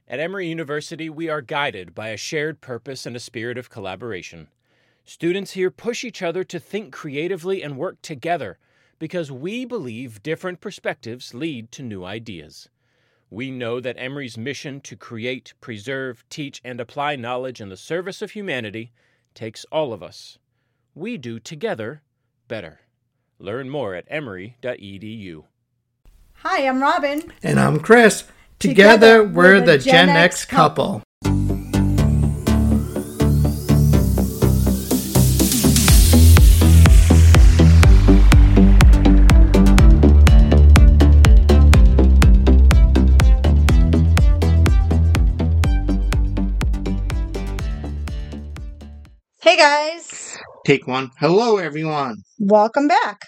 At Emory University, we are guided by a shared purpose and a spirit of collaboration. Students here push each other to think creatively and work together because we believe different perspectives lead to new ideas. We know that Emory's mission to create, preserve, teach, and apply knowledge in the service of humanity takes all of us. We do together better. Learn more at emory.edu. Hi, I'm Robin. And I'm Chris. Together we're the Gen X couple. Hey guys. Take one. Hello, everyone. Welcome back.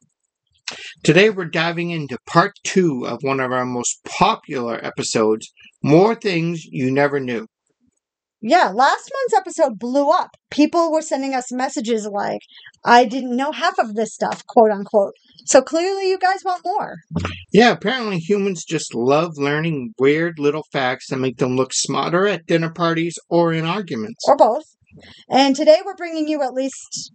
Today we're diving into part 2 of one of our most popular episodes, More Things You Never Knew. Yeah, last month's episode blew up. People were sending us messages like, I didn't know half of this stuff, quote unquote. So clearly you guys want more. Yeah, apparently humans just love learning weird little facts that make them look smarter at dinner parties or in arguments. Or both. And today we're bringing you at least,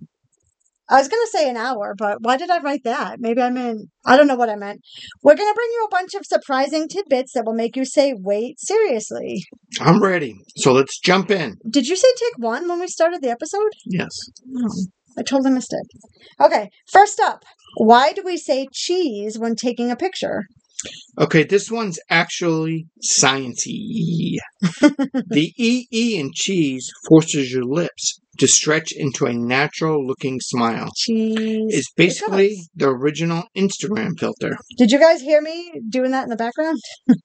I was going to say an hour, but why did I write that? Maybe I don't know what I meant. We're going to bring you a bunch of surprising tidbits that will make you say, wait, seriously. I'm ready. So let's jump in. Did you say take one when we started the episode? Yes. Oh, I totally missed it. Okay, first up, why do we say cheese when taking a picture? Okay, this one's actually sciencey. The E in cheese forces your lips to stretch into a natural-looking smile. Cheese. It's basically the original Instagram filter. Did you guys hear me doing that in the background?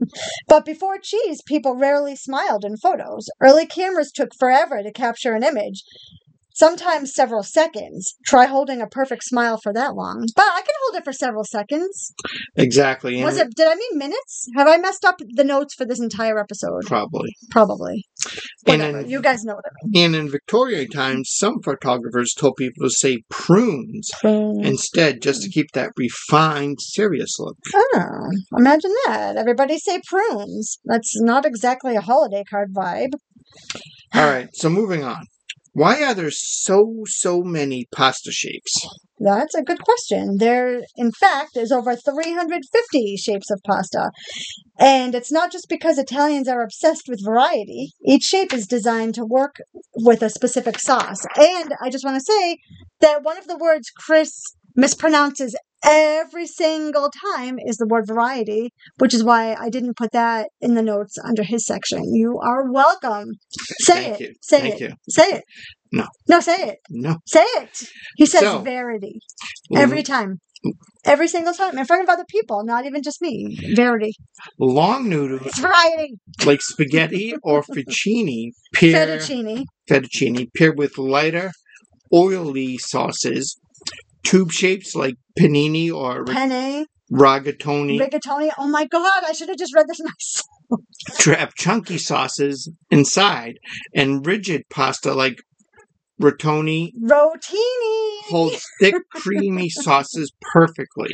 But before cheese, people rarely smiled in photos. Early cameras took forever to capture an image. Sometimes several seconds. Try holding a perfect smile for that long. But I can hold it for several seconds. Exactly. Did I mean minutes? Have I messed up the notes for this entire episode? Probably. Whatever. You guys know what I mean. And in Victorian times, some photographers told people to say prunes instead, just to keep that refined, serious look. Oh, imagine that. Everybody say prunes. That's not exactly a holiday card vibe. All right, so moving on. Why are there so many pasta shapes? That's a good question. There, in fact, is over 350 shapes of pasta. And it's not just because Italians are obsessed with variety. Each shape is designed to work with a specific sauce. And I just want to say that one of the words Chris mispronounces every single time is the word variety, which is why I didn't put that in the notes under his section. You are welcome. Say it. Say it. No. No, say it. No. Say it. He says verity. Every time. Every single time. In front of other people, not even just me. Verity. Long noodles. It's variety. Like spaghetti or fettuccine paired with lighter, oily sauces. Tube shapes like panini or penne, rigatoni. Oh my god, I should have just read this myself. Trap chunky sauces inside, and rigid pasta like rotini holds thick, creamy sauces perfectly.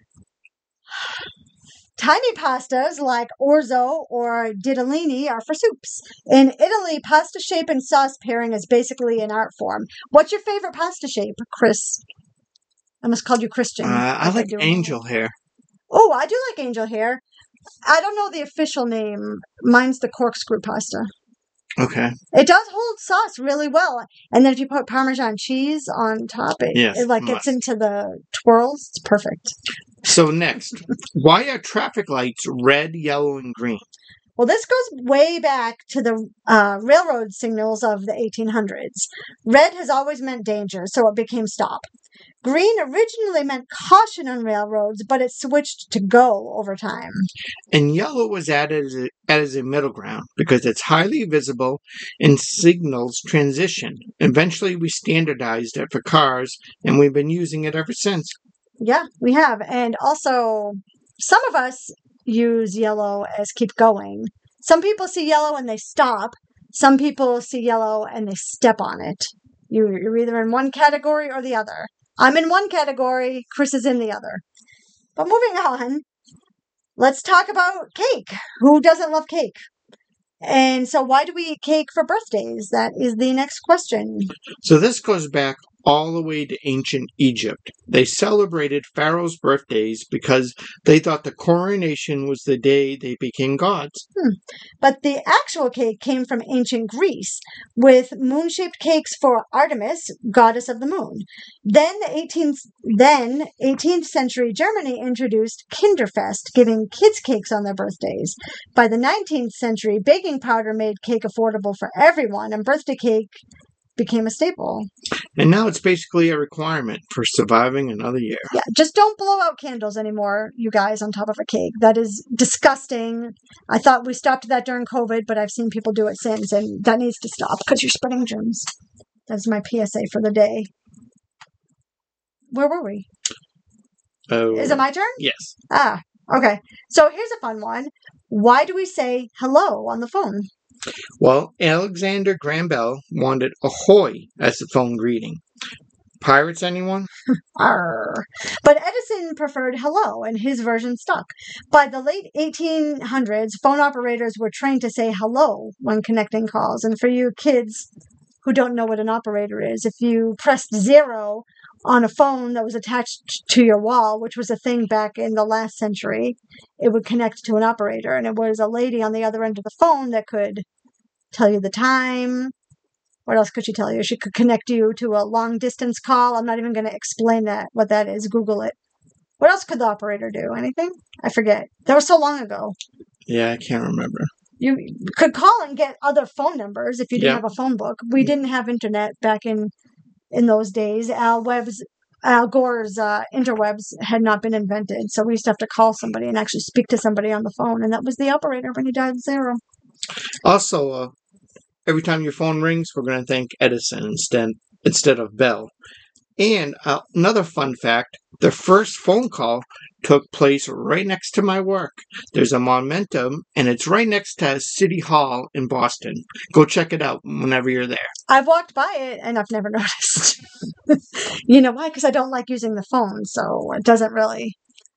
Tiny pastas like orzo or ditalini are for soups. In Italy, pasta shape and sauce pairing is basically an art form. What's your favorite pasta shape, Chris? I almost called you Christian. I like angel hair. Oh, I do like angel hair. I don't know the official name. Mine's the corkscrew pasta. Okay. It does hold sauce really well. And then if you put Parmesan cheese on top, it gets into the twirls. It's perfect. So next, why are traffic lights red, yellow, and green? Well, this goes way back to the railroad signals of the 1800s. Red has always meant danger, so it became stop. Green originally meant caution on railroads, but it switched to go over time. And yellow was added as a middle ground because it's highly visible and signals transition. Eventually, we standardized it for cars, and we've been using it ever since. Yeah, we have. And also, some of us use yellow as keep going. Some people see yellow and they stop. Some people see yellow and they step on it. You're either in one category or the other. I'm in one category, Chris is in the other. But moving on, let's talk about cake. Who doesn't love cake? And so why do we eat cake for birthdays? That is the next question. So this goes back all the way to ancient Egypt. They celebrated pharaohs' birthdays because they thought the coronation was the day they became gods. But the actual cake came from ancient Greece with moon-shaped cakes for Artemis, goddess of the moon. Then 18th century Germany introduced Kinderfest, giving kids cakes on their birthdays. By the 19th century, baking powder made cake affordable for everyone, and birthday cake became a staple. And now it's basically a requirement for surviving another year. Yeah, just don't blow out candles anymore, you guys, on top of a cake. That is disgusting. I thought we stopped that during COVID, but I've seen people do it since, and that needs to stop because you're spreading germs. That's my PSA for the day. Where were we? Oh, Is it my turn? yes. Ah, okay. So here's a fun one. Why do we say hello on the phone? Well, Alexander Graham Bell wanted ahoy as the phone greeting. Pirates, anyone? Arr. But Edison preferred hello, and his version stuck. By the late 1800s, phone operators were trained to say hello when connecting calls. And for you kids who don't know what an operator is, if you pressed 0 on a phone that was attached to your wall, which was a thing back in the last century, it would connect to an operator. And it was a lady on the other end of the phone that could tell you the time. What else could she tell you? She could connect you to a long distance call. I'm not even going to explain what that is. Google it. What else could the operator do? Anything? I forget. That was so long ago. Yeah, I can't remember. You could call and get other phone numbers if you didn't Yep. have a phone book. We didn't have internet back in those days. Al Gore's interwebs had not been invented, so we used to have to call somebody and actually speak to somebody on the phone, and that was the operator when he dialed 0. Also, every time your phone rings, we're going to thank Edison instead of Bell. And another fun fact, the first phone call took place right next to my work. There's a momentum, and it's right next to City Hall in Boston. Go check it out whenever you're there. I've walked by it, and I've never noticed. You know why? Because I don't like using the phone, so it doesn't really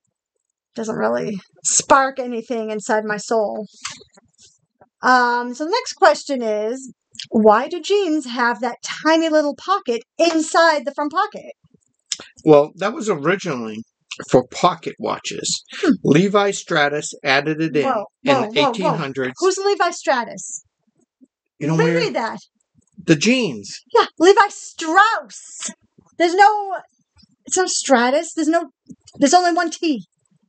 spark anything inside my soul. So the next question is, why do jeans have that tiny little pocket inside the front pocket? Well, that was originally for pocket watches. Levi Stratus added it in the 1800s. Who's Levi Stratus? You know Reread that. The jeans. Yeah, Levi Strauss. It's no Stratus. There's only one T.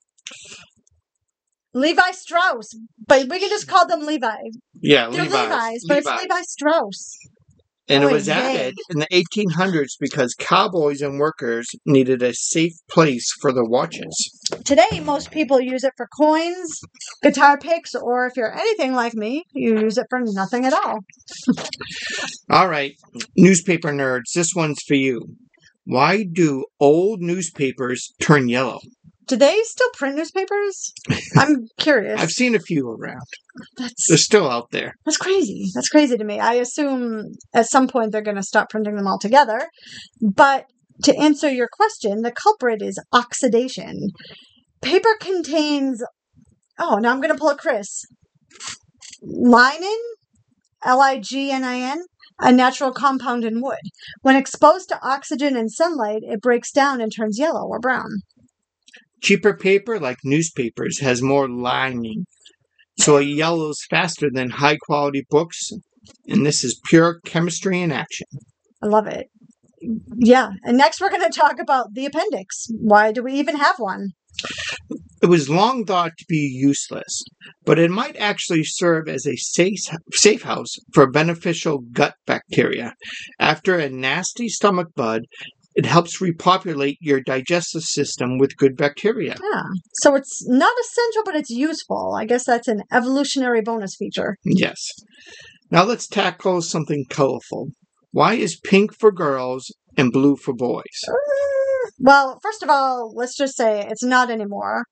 Levi Strauss, but we can just call them Levi. Yeah, They're Levi's, but it's Levi Strauss. And it was added in the 1800s because cowboys and workers needed a safe place for their watches. Today, most people use it for coins, guitar picks, or if you're anything like me, you use it for nothing at all. All right, newspaper nerds, this one's for you. Why do old newspapers turn yellow? Do they still print newspapers? I'm curious. I've seen a few around. They're still out there. That's crazy. That's crazy to me. I assume at some point they're going to stop printing them altogether. But to answer your question, the culprit is oxidation. Paper contains, now I'm going to pull a Chris. Lignin, Lignin, a natural compound in wood. When exposed to oxygen and sunlight, it breaks down and turns yellow or brown. Cheaper paper, like newspapers, has more lining, so it yellows faster than high-quality books, and this is pure chemistry in action. I love it. Yeah, and next we're going to talk about the appendix. Why do we even have one? It was long thought to be useless, but it might actually serve as a safe house for beneficial gut bacteria. After a nasty stomach bug, it helps repopulate your digestive system with good bacteria. Yeah. So it's not essential, but it's useful. I guess that's an evolutionary bonus feature. Yes. Now let's tackle something colorful. Why is pink for girls and blue for boys? Well, first of all, let's just say it's not anymore.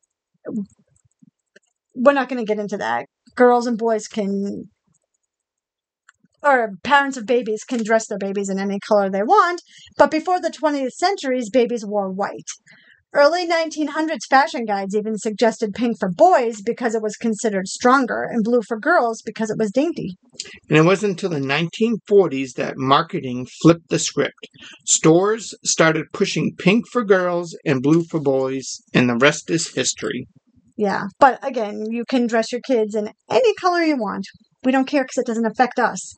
We're not going to get into that. Girls and boys or parents of babies can dress their babies in any color they want, but before the 20th centuries, babies wore white. Early 1900s fashion guides even suggested pink for boys because it was considered stronger and blue for girls because it was dainty. And it wasn't until the 1940s that marketing flipped the script. Stores started pushing pink for girls and blue for boys, and the rest is history. Yeah, but again, you can dress your kids in any color you want. We don't care because it doesn't affect us.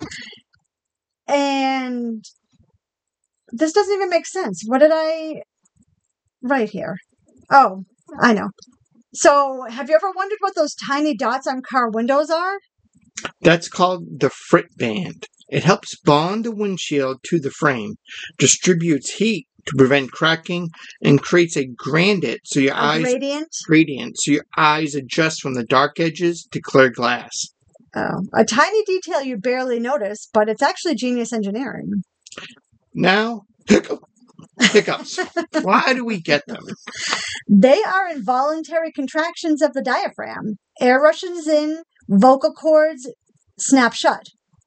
And this doesn't even make sense. What did I write here? Oh, I know. So, have you ever wondered what those tiny dots on car windows are? That's called the frit band. It helps bond the windshield to the frame, distributes heat to prevent cracking, and creates a gradient so your eyes adjust from the dark edges to clear glass. Oh, a tiny detail you barely notice, but it's actually genius engineering. Now, hiccups. Why do we get them? They are involuntary contractions of the diaphragm. Air rushes in, vocal cords snap shut.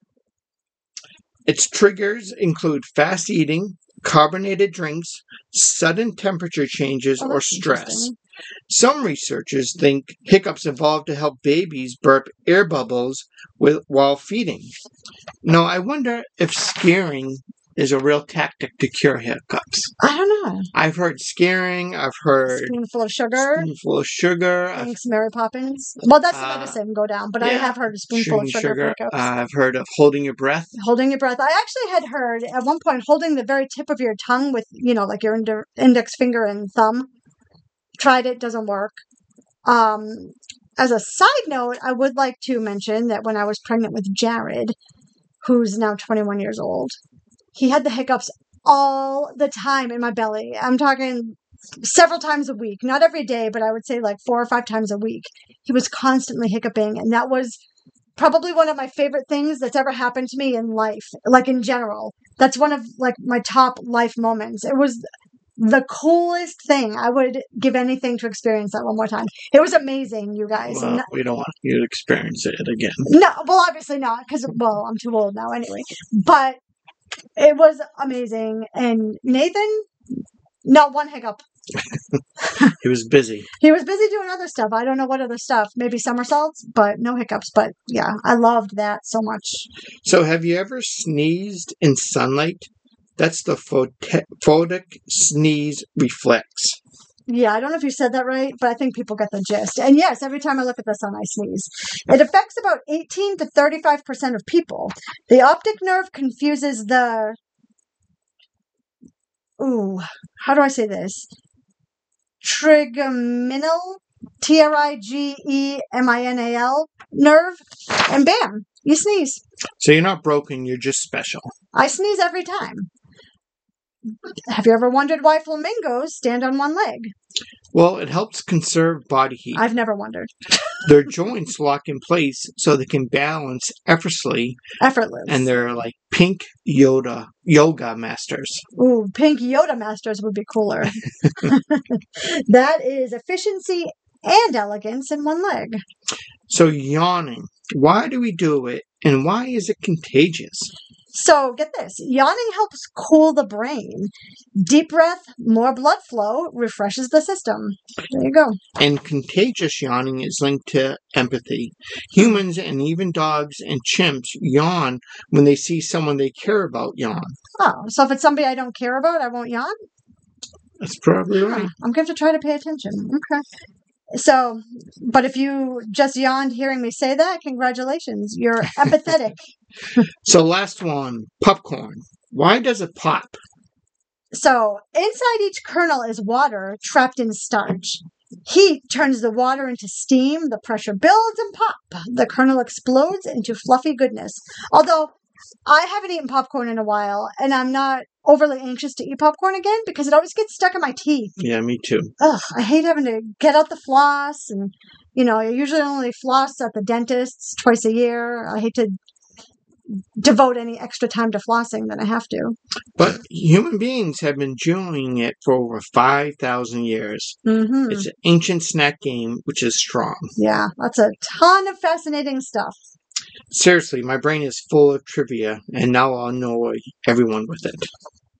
Its triggers include fast eating, carbonated drinks, sudden temperature changes, or stress. Some researchers think hiccups evolved to help babies burp air bubbles while feeding. Now, I wonder if scaring is a real tactic to cure hiccups. I don't know. I've heard scaring. I've heard spoonful of sugar. Thanks, Mary Poppins. Well, that's the medicine. Go down. But yeah, I have heard a spoonful of sugar for hiccups. I've heard of holding your breath. Holding your breath. I actually had heard at one point holding the very tip of your tongue with, like your index finger and thumb. Tried it. Doesn't work. As a side note, I would like to mention that when I was pregnant with Jared, who's now 21 years old, he had the hiccups all the time in my belly. I'm talking several times a week. Not every day, but I would say like 4 or 5 times a week. He was constantly hiccuping. And that was probably one of my favorite things that's ever happened to me in life. Like in general. That's one of like my top life moments. It was the coolest thing. I would give anything to experience that one more time. It was amazing, you guys. Well, we don't want you to experience it again. No, well, obviously not. Because, I'm too old now anyway. But it was amazing. And Nathan, not one hiccup. He was busy. He was busy doing other stuff. I don't know what other stuff. Maybe somersaults, but no hiccups. But yeah, I loved that so much. So have you ever sneezed in sunlight? That's the photic sneeze reflex. Yeah, I don't know if you said that right, but I think people get the gist. And yes, every time I look at the sun, I sneeze. It affects about 18 to 35% of people. The optic nerve confuses the... how do I say this? Trigeminal, Trigeminal nerve, and bam, you sneeze. So you're not broken, you're just special. I sneeze every time. Have you ever wondered why flamingos stand on one leg? Well, it helps conserve body heat. I've never wondered. Their joints lock in place so they can balance effortlessly. Effortless. And they're like pink yoga masters. Ooh, pink Yoda masters would be cooler. That is efficiency and elegance in one leg. So yawning, why do we do it and why is it contagious? So get this, yawning helps cool the brain. Deep breath, more blood flow, refreshes the system. There you go. And contagious yawning is linked to empathy. Humans and even dogs and chimps yawn when they see someone they care about yawn. Oh, so if it's somebody I don't care about, I won't yawn? That's probably right. I'm going to try to pay attention. Okay. So, but if you just yawned hearing me say that, congratulations. You're empathetic. So last one, popcorn. Why does it pop? So inside each kernel is water trapped in starch. Heat turns the water into steam, the pressure builds and pop. The kernel explodes into fluffy goodness. Although I haven't eaten popcorn in a while, and I'm not overly anxious to eat popcorn again because it always gets stuck in my teeth. Yeah, me too. Ugh, I hate having to get out the floss, and, I usually only floss at the dentist's twice a year. I hate to devote any extra time to flossing than I have to. But human beings have been enjoying it for over 5,000 years. Mm-hmm. It's an ancient snack game, which is strong. Yeah, that's a ton of fascinating stuff. Seriously, my brain is full of trivia, and now I'll annoy everyone with it.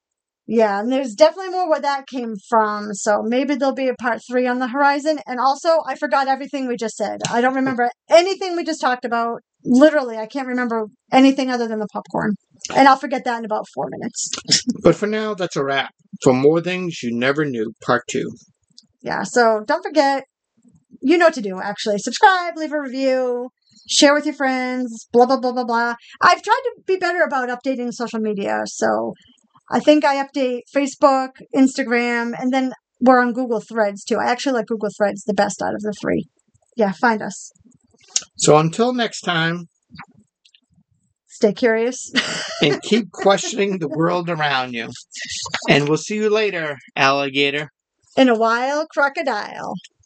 Yeah, and there's definitely more where that came from. So maybe there'll be a part 3 on the horizon. And also, I forgot everything we just said. I don't remember anything we just talked about. Literally, I can't remember anything other than the popcorn. And I'll forget that in about 4 minutes. But for now, that's a wrap. For More Things You Never Knew, Part 2. Yeah, so don't forget, you know what to do, actually. Subscribe, leave a review, share with your friends, blah, blah, blah, blah, blah. I've tried to be better about updating social media. So I think I update Facebook, Instagram, and then we're on Google Threads, too. I actually like Google Threads the best out of the 3. Yeah, find us. So until next time, stay curious. and keep questioning the world around you. And we'll see you later, alligator. In a wild crocodile.